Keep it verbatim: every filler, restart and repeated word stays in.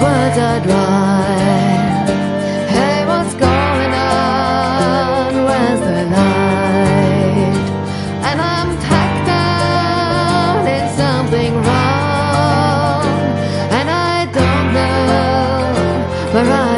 words are dry. Hey, what's going on? Where's the light? And I'm tacked down in something wrong, and I don't know where I